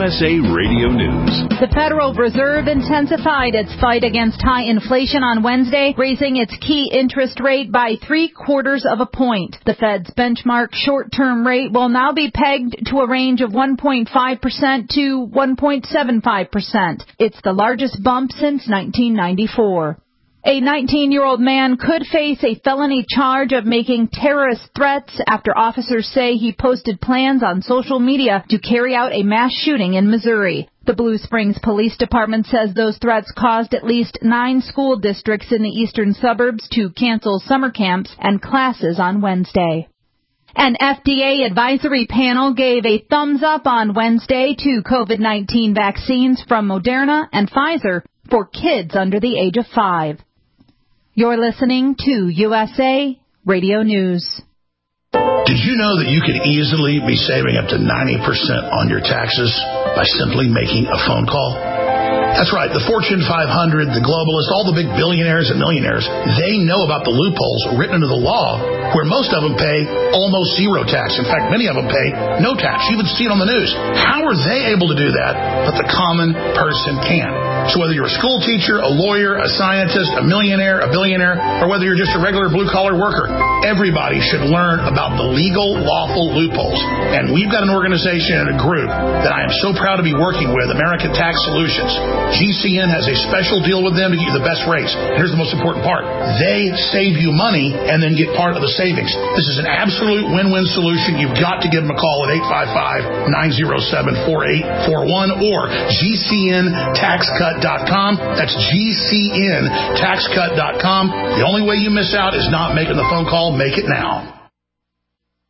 USA Radio News. The Federal Reserve intensified its fight against high inflation on Wednesday, raising its key interest rate by 0.75 of a point. The Fed's benchmark short-term rate will now be pegged to a range of 1.5% to 1.75%. It's the largest bump since 1994. A 19-year-old man could face a felony charge of making terrorist threats after officers say he posted plans on social media to carry out a mass shooting in Missouri. The Blue Springs Police Department says those threats caused at least 9 school districts in the eastern suburbs to cancel summer camps and classes on Wednesday. An FDA advisory panel gave a thumbs up on Wednesday to COVID-19 vaccines from Moderna and Pfizer for kids under the age of 5. You're listening to USA Radio News. Did you know that you could easily be saving up to 90% on your taxes by simply making a phone call? That's right. The Fortune 500, the globalists, all the big billionaires and millionaires, they know about the loopholes written into the law where most of them pay almost zero tax. In fact, many of them pay no tax. You would see it on the news. How are they able to do that, but the common person can't? So whether you're a school teacher, a lawyer, a scientist, a millionaire, a billionaire, or whether you're just a regular blue-collar worker, everybody should learn about the legal, lawful loopholes. And we've got an organization and a group that I am so proud to be working with, American Tax Solutions. GCN has a special deal with them to get you the best rates. Here's the most important part. They save you money and then get part of the savings. This is an absolute win-win solution. You've got to give them a call at 855-907-4841 or GCNTaxCut.com. That's GCNTaxCut.com. The only way you miss out is not making the phone call. Make it now.